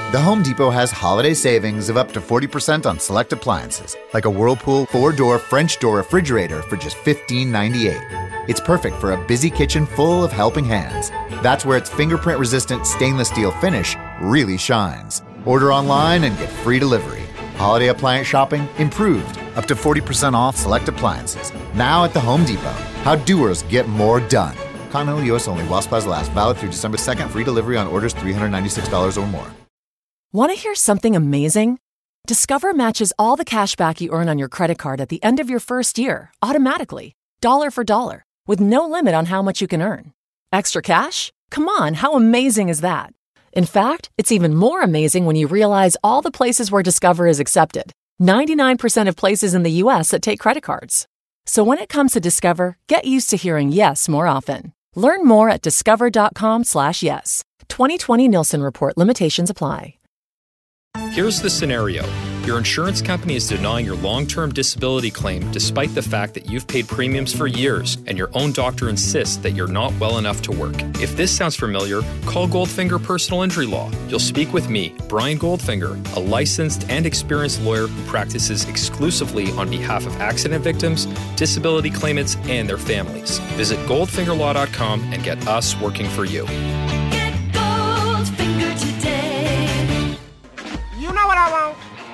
The Home Depot has holiday savings of up to 40% on select appliances, like a Whirlpool 4-door French door refrigerator for just $15.98. It's perfect for a busy kitchen full of helping hands. That's where its fingerprint-resistant stainless steel finish really shines. Order online and get free delivery. Holiday appliance shopping improved. Up to 40% off select appliances. Now at the Home Depot. How doers get more done. Continental U.S. only while supplies last. Valid through December 2nd. Free delivery on orders $396 or more. Want to hear something amazing? Discover matches all the cash back you earn on your credit card at the end of your first year, automatically, dollar for dollar, with no limit on how much you can earn. Extra cash? Come on, how amazing is that? In fact, it's even more amazing when you realize all the places where Discover is accepted. 99% of places in the U.S. that take credit cards. So when it comes to Discover, get used to hearing yes more often. Learn more at discover.com/yes. 2020 Nielsen Report. Limitations apply. Here's the scenario. Your insurance company is denying your long-term disability claim despite the fact that you've paid premiums for years and your own doctor insists that you're not well enough to work. If this sounds familiar, call Goldfinger Personal Injury Law. You'll speak with me, Brian Goldfinger, a licensed and experienced lawyer who practices exclusively on behalf of accident victims, disability claimants, and their families. Visit goldfingerlaw.com and get us working for you. Get Goldfinger today. You know what I want?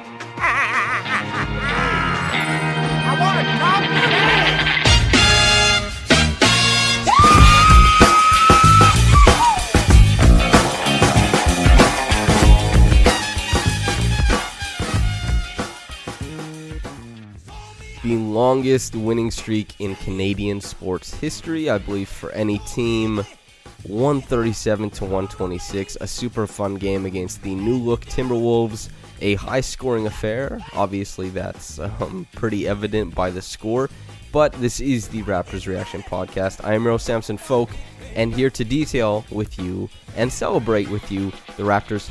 I want to talk The longest winning streak in Canadian sports history, I believe, for any team. 137-126, a super fun game against the new-look Timberwolves. A high-scoring affair. Obviously, that's pretty evident by the score. But this is the Raptors Reaction Podcast. I am Earl Samson Folk, and here to detail with you and celebrate with you the Raptors'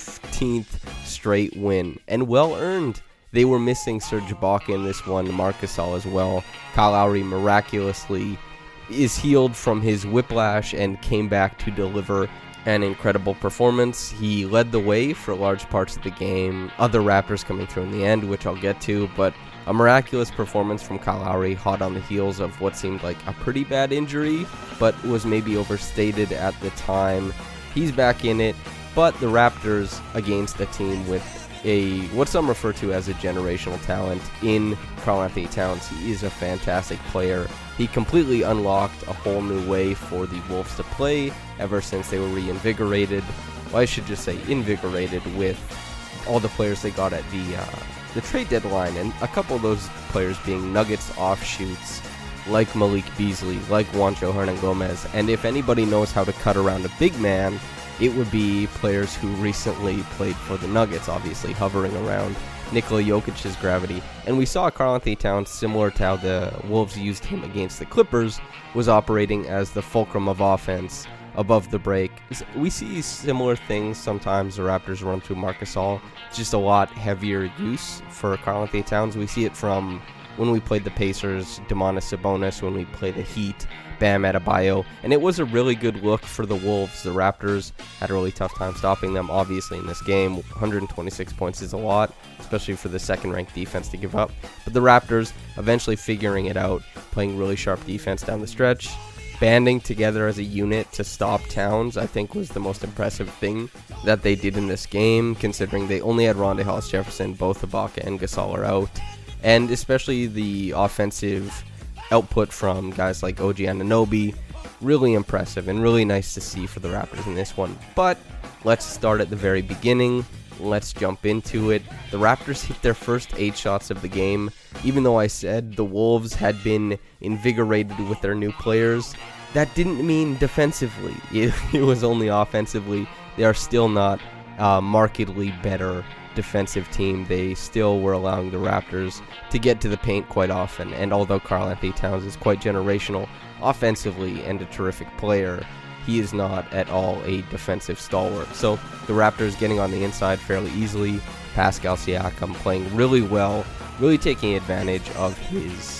15th straight win. And well-earned. They were missing Serge Ibaka in this one, Marc Gasol as well. Kyle Lowry miraculously is healed from his whiplash and came back to deliver an incredible performance. He led the way for large parts of the game. Other Raptors coming through in the end, which I'll get to, but a miraculous performance from Kyle Lowry, hot on the heels of what seemed like a pretty bad injury, but was maybe overstated at the time. He's back in it, but the Raptors against a team with what some refer to as a generational talent in Karl-Anthony Towns. He is a fantastic player. He completely unlocked a whole new way for the Wolves to play ever since they were reinvigorated. Well, I should just say invigorated with all the players they got at the trade deadline, and a couple of those players being Nuggets offshoots like Malik Beasley, like Juancho Hernan-Gomez. And if anybody knows how to cut around a big man, it would be players who recently played for the Nuggets, obviously hovering around Nikola Jokic's gravity. And we saw Karl-Anthony Towns, similar to how the Wolves used him against the Clippers, was operating as the fulcrum of offense above the break. We see similar things sometimes the Raptors run through Marc Gasol. It's just a lot heavier use for Karl-Anthony Towns. We see it from when we played the Pacers, Domantas Sabonis, when we played the Heat, Bam Adebayo, and it was a really good look for the Wolves. The Raptors had a really tough time stopping them, obviously, in this game. 126 points is a lot, especially for the second-ranked defense to give up. But the Raptors eventually figuring it out, playing really sharp defense down the stretch, banding together as a unit to stop Towns, I think was the most impressive thing that they did in this game, considering they only had Rondae Hollis-Jefferson, both Ibaka and Gasol are out, and especially the offensive output from guys like OG Anunoby, really impressive and really nice to see for the Raptors in this one. But let's start at the very beginning. Let's jump into it. The Raptors hit their first 8 shots of the game. Even though I said the Wolves had been invigorated with their new players, that didn't mean defensively. It was only offensively. They are still not markedly better defensive team. They still were allowing the Raptors to get to the paint quite often, and although Karl-Anthony Towns is quite generational offensively and a terrific player, he is not at all a defensive stalwart. So the Raptors getting on the inside fairly easily. Pascal Siakam playing really well, really taking advantage of his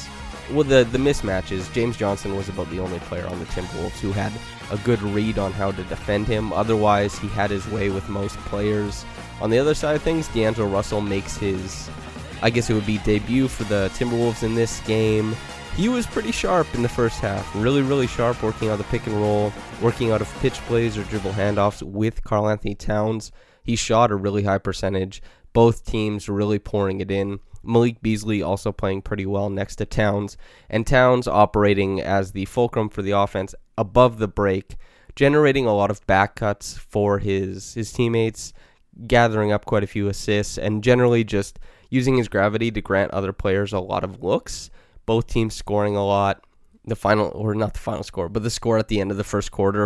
well, the mismatches, James Johnson was about the only player on the Timberwolves who had a good read on how to defend him. Otherwise, he had his way with most players. On the other side of things, D'Angelo Russell makes his, I guess it would be, debut for the Timberwolves in this game. He was pretty sharp in the first half, really, really sharp, working out the pick and roll, working out of pitch plays or dribble handoffs with Karl-Anthony Towns. He shot a really high percentage. Both teams really pouring it in. Malik Beasley also playing pretty well next to Towns, and Towns operating as the fulcrum for the offense above the break, generating a lot of back cuts for his teammates, gathering up quite a few assists, and generally just using his gravity to grant other players a lot of looks. Both teams scoring a lot. The final, or not the final score, but the score at the end of the first quarter,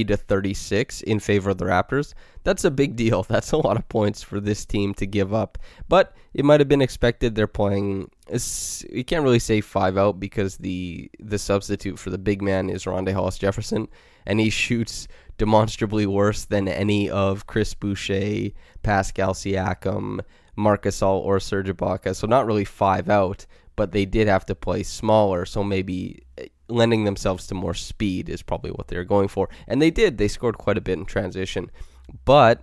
40-36 in favor of the Raptors. That's a big deal. That's a lot of points for this team to give up. But it might have been expected. They're playing, you can't really say 5 out because the substitute for the big man is Rondae Hollis-Jefferson, and he shoots demonstrably worse than any of Chris Boucher, Pascal Siakam, Marc Gasol, or Serge Ibaka. So not really 5 out, but they did have to play smaller, so maybe lending themselves to more speed is probably what they're going for. And they did. They scored quite a bit in transition. But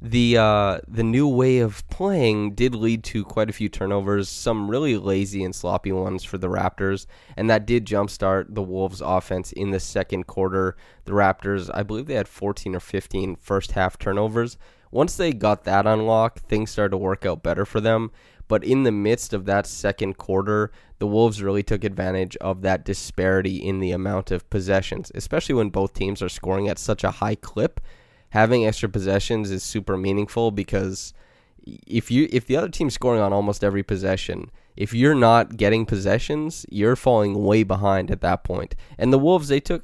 the new way of playing did lead to quite a few turnovers, some really lazy and sloppy ones for the Raptors, and that did jumpstart the Wolves' offense in the second quarter. The Raptors, I believe they had 14 or 15 first-half turnovers. Once they got that unlocked, things started to work out better for them. But in the midst of that second quarter, the Wolves really took advantage of that disparity in the amount of possessions, especially when both teams are scoring at such a high clip. Having extra possessions is super meaningful because if the other team's scoring on almost every possession, if you're not getting possessions, you're falling way behind at that point. And the Wolves, they took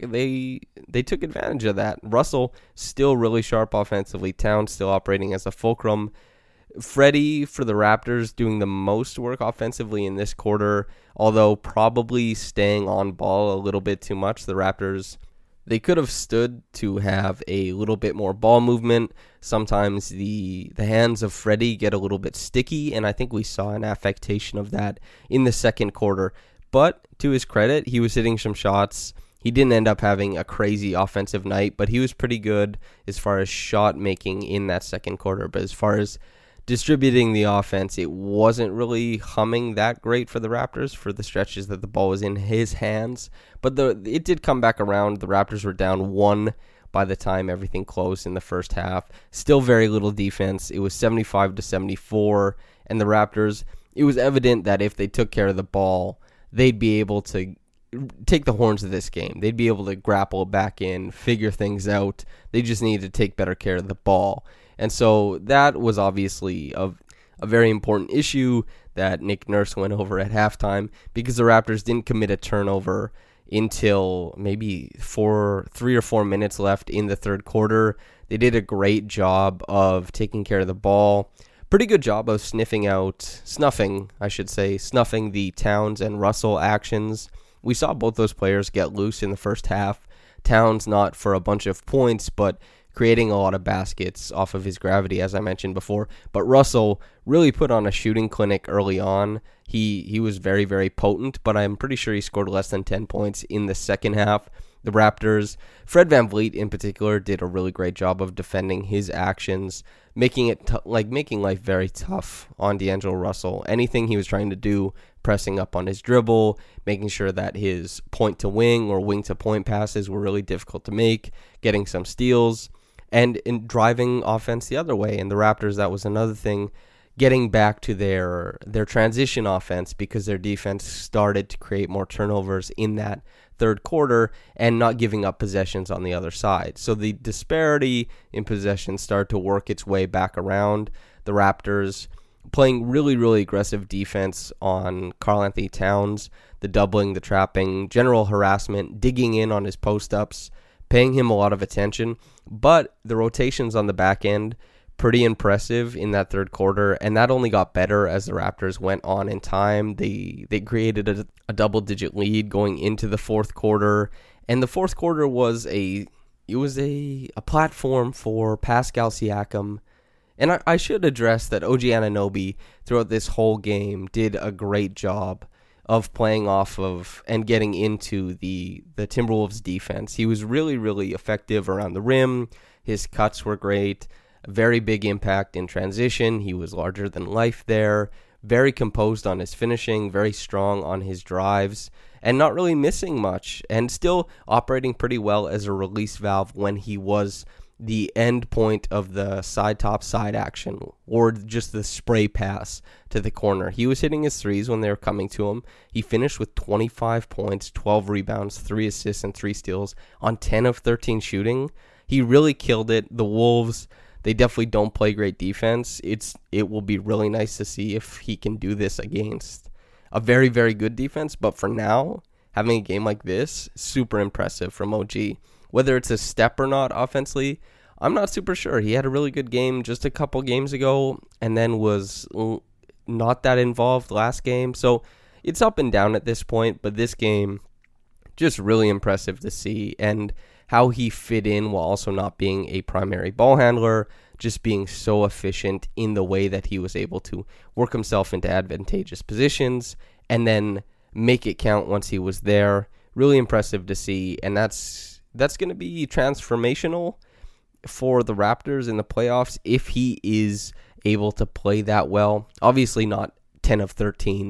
advantage of that. Russell still really sharp offensively. Towns still operating as a fulcrum. Freddie for the Raptors doing the most work offensively in this quarter, although probably staying on ball a little bit too much. The Raptors, they could have stood to have a little bit more ball movement. Sometimes the hands of Freddie get a little bit sticky, and I think we saw an affectation of that in the second quarter. But to his credit, he was hitting some shots. He didn't end up having a crazy offensive night, but he was pretty good as far as shot making in that second quarter. But as far as distributing the offense, it wasn't really humming that great for the Raptors for the stretches that the ball was in his hands. But it did come back around. The Raptors were down 1 by the time everything closed in the first half. Still very little defense. It was 75-74. And the Raptors, it was evident that if they took care of the ball, they'd be able to take the horns of this game. They'd be able to grapple back in, figure things out. They just needed to take better care of the ball. And so that was obviously a very important issue that Nick Nurse went over at halftime because the Raptors didn't commit a turnover until maybe 3 or 4 minutes left in the third quarter. They did a great job of taking care of the ball. Pretty good job of snuffing the Towns and Russell actions. We saw both those players get loose in the first half. Towns not for a bunch of points, but creating a lot of baskets off of his gravity, as I mentioned before. But Russell really put on a shooting clinic early on. He was very, very potent, but I'm pretty sure he scored less than 10 points in the second half. The Raptors, Fred VanVleet in particular, did a really great job of defending his actions, making life very tough on D'Angelo Russell. Anything he was trying to do, pressing up on his dribble, making sure that his point-to-wing or wing-to-point passes were really difficult to make, getting some steals, and in driving offense the other way. And the Raptors, that was another thing, getting back to their transition offense because their defense started to create more turnovers in that third quarter and not giving up possessions on the other side. So the disparity in possessions started to work its way back around. The Raptors playing really, really aggressive defense on Karl-Anthony Towns, the doubling, the trapping, general harassment, digging in on his post-ups, paying him a lot of attention. But the rotations on the back end, pretty impressive in that third quarter, and that only got better as the Raptors went on in time. They created a double-digit lead going into the fourth quarter, and the fourth quarter was a platform for Pascal Siakam. And I should address that OG Anunoby throughout this whole game did a great job of playing off of and getting into the Timberwolves defense. He was really, really effective around the rim. His cuts were great. Very big impact in transition. He was larger than life there. Very composed on his finishing, very strong on his drives, and not really missing much, and still operating pretty well as a release valve when he was the end point of the side action or just the spray pass to the corner. He was hitting his threes when they were coming to him. He finished with 25 points, 12 rebounds, 3 assists, and 3 steals on 10 of 13 shooting. He really killed it. The Wolves, they definitely don't play great defense. It will be really nice to see if he can do this against a very, very good defense. But for now, having a game like this, super impressive from OG. Whether it's a step or not offensively, I'm not super sure. He had a really good game just a couple games ago and then was not that involved last game. So it's up and down at this point, but this game, just really impressive to see. And how he fit in while also not being a primary ball handler, just being so efficient in the way that he was able to work himself into advantageous positions and then make it count once he was there. Really impressive to see, and that's going to be transformational for the Raptors in the playoffs if he is able to play that well. Obviously not 10 of 13,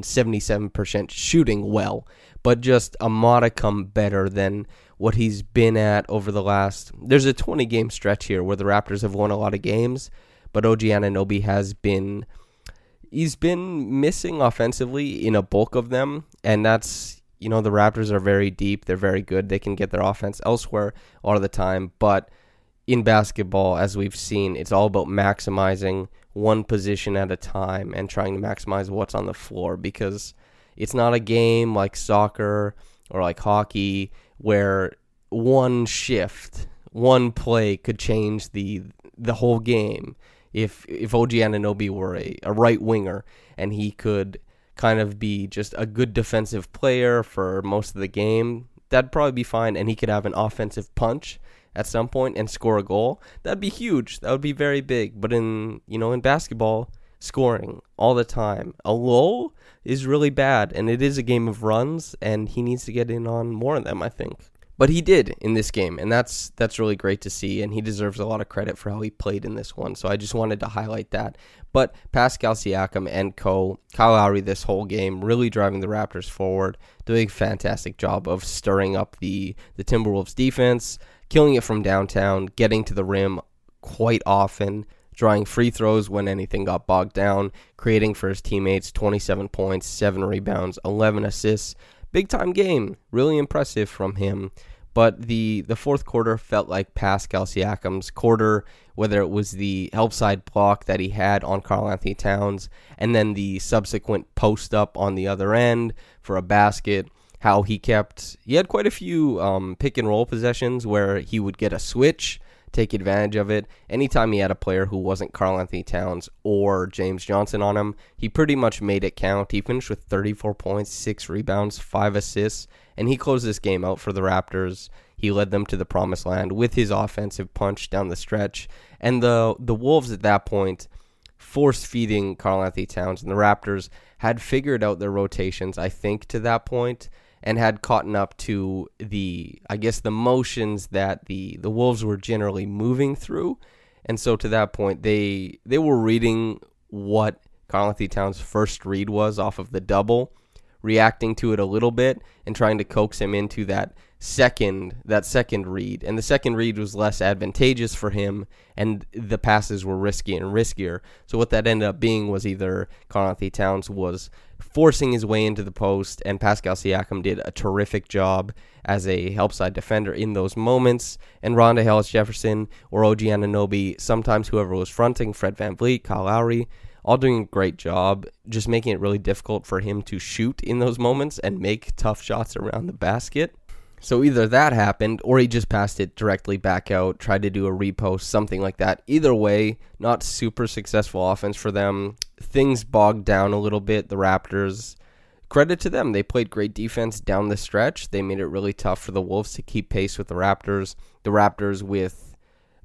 77% shooting well, but just a modicum better than what he's been at over the last... There's a 20-game stretch here where the Raptors have won a lot of games, but OG Anunoby has been... He's been missing offensively in a bulk of them, and that's... You know, the Raptors are very deep. They're very good. They can get their offense elsewhere a lot of the time, but in basketball, as we've seen, it's all about maximizing one position at a time and trying to maximize what's on the floor, because it's not a game like soccer or like hockey where one shift, one play could change the whole game. If OG Anunoby were a right winger and he could kind of be just a good defensive player for most of the game, that'd probably be fine, and he could have an offensive punch at some point and score a goal. That'd be huge. That would be very big. But in basketball, scoring all the time, a lull is really bad, and it is a game of runs, and he needs to get in on more of them, I think. But he did in this game, and that's really great to see, and he deserves a lot of credit for how he played in this one. So I just wanted to highlight that. But Pascal Siakam and Kyle Lowry this whole game, really driving the Raptors forward, doing a fantastic job of stirring up the Timberwolves defense, killing it from downtown, getting to the rim quite often, drawing free throws when anything got bogged down, creating for his teammates 27 points, 7 rebounds, 11 assists. Big time game, really impressive from him. But the fourth quarter felt like Pascal Siakam's quarter, whether it was the help side block that he had on Karl-Anthony Towns and then the subsequent post up on the other end for a basket. How he had quite a few pick and roll possessions where he would get a switch, take advantage of it. Anytime he had a player who wasn't Karl-Anthony Towns or James Johnson on him, he pretty much made it count. He finished with 34 points, 6 rebounds, 5 assists, and he closed this game out for the Raptors. He led them to the promised land with his offensive punch down the stretch. And the Wolves at that point force-feeding Karl-Anthony Towns, and the Raptors had figured out their rotations, I think, to that point, and had caught up to the motions that the Wolves were generally moving through. And so to that point, they were reading what Karl-Anthony Towns' first read was off of the double, reacting to it a little bit, and trying to coax him into that second read. And the second read was less advantageous for him, and the passes were riskier and riskier. So what that ended up being was either Karl-Anthony Towns was forcing his way into the post, and Pascal Siakam did a terrific job as a help side defender in those moments, and Rondae Hollis-Jefferson or OG Anunoby, sometimes whoever was fronting, Fred VanVleet, Kyle Lowry, all doing a great job, just making it really difficult for him to shoot in those moments and make tough shots around the basket. So either that happened, or he just passed it directly back out, tried to do a repost, something like that. Either way, not super successful offense for them. Things bogged down a little bit. The Raptors, credit to them, they played great defense down the stretch. They made it really tough for the Wolves to keep pace with the Raptors. The Raptors with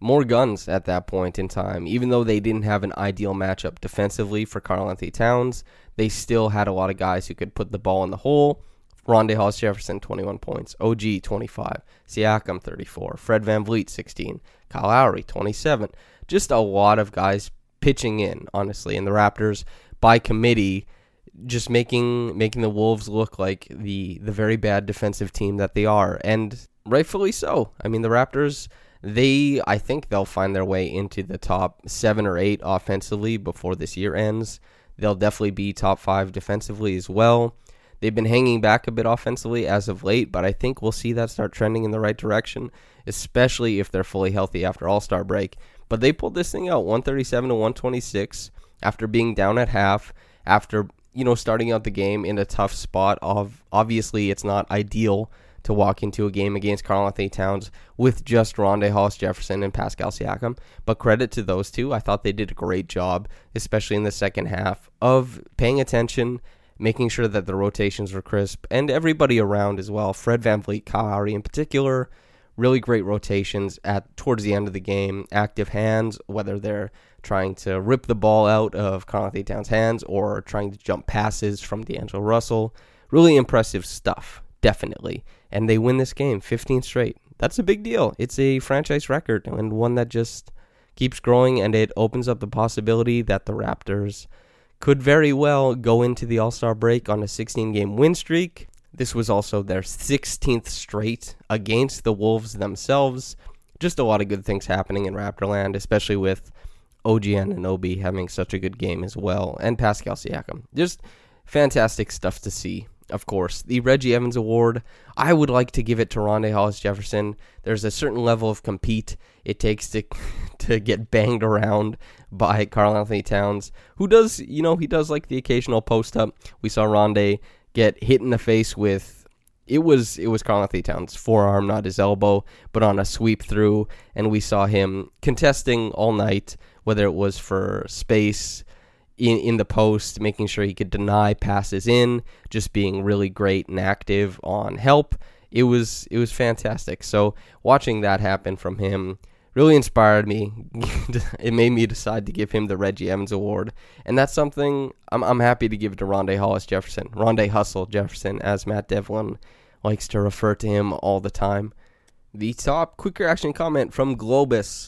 more guns at that point in time. Even though they didn't have an ideal matchup defensively for Karl-Anthony Towns, they still had a lot of guys who could put the ball in the hole. Rondae Hollis-Jefferson, 21 points. OG, 25. Siakam, 34. Fred VanVleet, 16. Kyle Lowry, 27. Just a lot of guys pitching in, honestly. And the Raptors, by committee, just making the Wolves look like the very bad defensive team that they are. And rightfully so. I mean, the Raptors, I think they'll find their way into the top 7 or 8 offensively before this year ends. They'll definitely be top 5 defensively as well. They've been hanging back a bit offensively as of late, but I think we'll see that start trending in the right direction, especially if they're fully healthy after All-Star break. But they pulled this thing out, 137-126, after being down at half, after starting out the game in a tough spot. Obviously, it's not ideal to walk into a game against Karl-Anthony Towns with just Rondae Hollis-Jefferson and Pascal Siakam, but credit to those two. I thought they did a great job, especially in the second half, of paying attention, making sure that the rotations were crisp, and everybody around as well. Fred VanVleet, Kyle Lowry in particular, really great rotations towards the end of the game. Active hands, whether they're trying to rip the ball out of Karl-Anthony Towns' hands or trying to jump passes from D'Angelo Russell. Really impressive stuff, definitely. And they win this game, 15 straight. That's a big deal. It's a franchise record and one that just keeps growing, and it opens up the possibility that the Raptors could very well go into the All-Star break on a 16-game win streak. This was also their 16th straight against the Wolves themselves. Just a lot of good things happening in Raptorland, especially with OG Anunoby having such a good game as well, and Pascal Siakam. Just fantastic stuff to see. Of course, the Reggie Evans Award, I would like to give it to Rondae Hollis-Jefferson. There's a certain level of compete it takes to get banged around by Karl-Anthony Towns, who does, he does like the occasional post-up. We saw Rondae get hit in the face with, it was Karl-Anthony Towns' forearm, not his elbow, but on a sweep through, and we saw him contesting all night, whether it was for space in the post, making sure he could deny passes in, just being really great and active on help. It was fantastic. So watching that happen from him really inspired me. It made me decide to give him the Reggie Evans Award, and that's something I'm happy to give to Rondae Hollis-Jefferson, Rondae Hustle Jefferson, as Matt Devlin likes to refer to him all the time. The top quick reaction comment from Globus,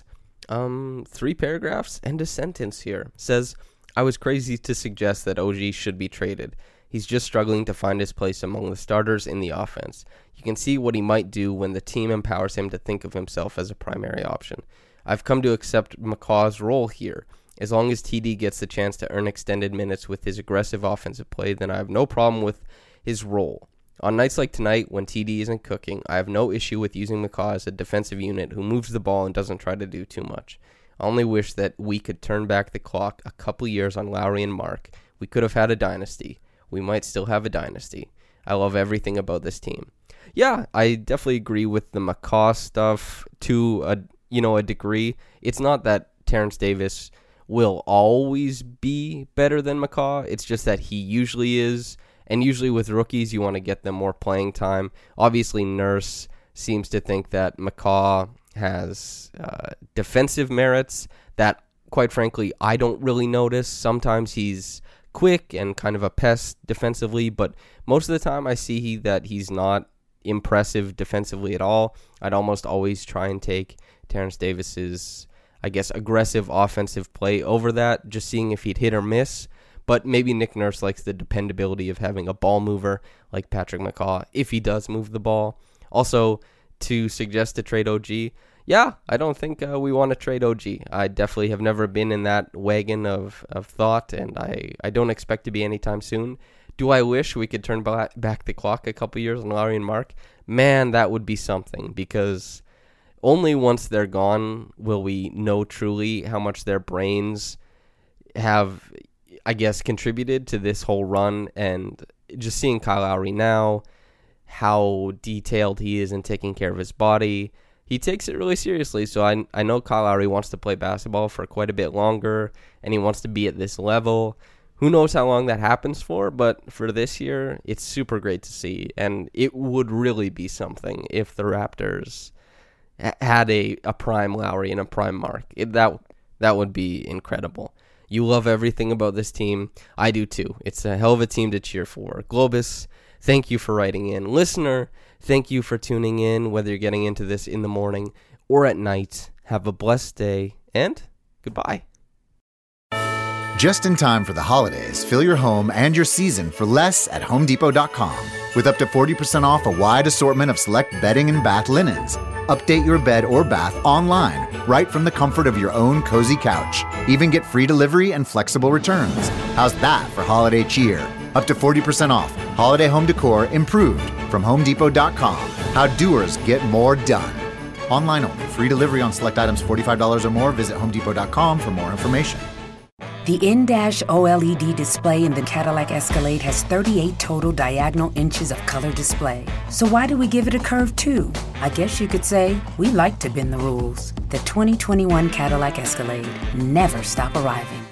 3 paragraphs and a sentence here, says, I was crazy to suggest that OG should be traded. He's just struggling to find his place among the starters in the offense. You can see what he might do when the team empowers him to think of himself as a primary option. I've come to accept McCaw's role here. As long as TD gets the chance to earn extended minutes with his aggressive offensive play, then I have no problem with his role. On nights like tonight, when TD isn't cooking, I have no issue with using McCaw as a defensive unit who moves the ball and doesn't try to do too much. I only wish that we could turn back the clock a couple years on Lowry and Mark. We could have had a dynasty. We might still have a dynasty. I love everything about this team. Yeah, I definitely agree with the McCaw stuff to a degree. It's not that Terrence Davis will always be better than McCaw. It's just that he usually is. And usually with rookies, you want to get them more playing time. Obviously, Nurse seems to think that McCaw has defensive merits that, quite frankly, I don't really notice. Sometimes he's quick and kind of a pest defensively, but most of the time I see that he's not impressive defensively at all. I'd almost always try and take Terrence Davis's, aggressive offensive play over that, just seeing if he'd hit or miss. But maybe Nick Nurse likes the dependability of having a ball mover like Patrick McCaw, if he does move the ball. Also, to suggest to trade OG, yeah, I don't think we want to trade OG. I definitely have never been in that wagon of thought, and I don't expect to be anytime soon. Do I wish we could turn back the clock a couple years on Lowry and Mark? Man, that would be something, because only once they're gone will we know truly how much their brains have, contributed to this whole run. And just seeing Kyle Lowry now, how detailed he is in taking care of his body, he takes it really seriously. So I know Kyle Lowry wants to play basketball for quite a bit longer, and he wants to be at this level. Who knows how long that happens for, but for this year, it's super great to see. And it would really be something if the Raptors had a prime Lowry and a prime Mark. That would be incredible. You love everything about this team. I do too. It's a hell of a team to cheer for. Globus, thank you for writing in. Listener, thank you for tuning in, whether you're getting into this in the morning or at night. Have a blessed day, and goodbye. Just in time for the holidays, fill your home and your season for less at HomeDepot.com. With up to 40% off a wide assortment of select bedding and bath linens. Update your bed or bath online, right from the comfort of your own cozy couch. Even get free delivery and flexible returns. How's that for holiday cheer? Up to 40% off. Holiday home decor improved from HomeDepot.com. How doers get more done. Online only. Free delivery on select items $45 or more. Visit HomeDepot.com for more information. The in-dash OLED display in the Cadillac Escalade has 38 total diagonal inches of color display. So why do we give it a curve too? I guess you could say we like to bend the rules. The 2021 Cadillac Escalade. Never stop arriving.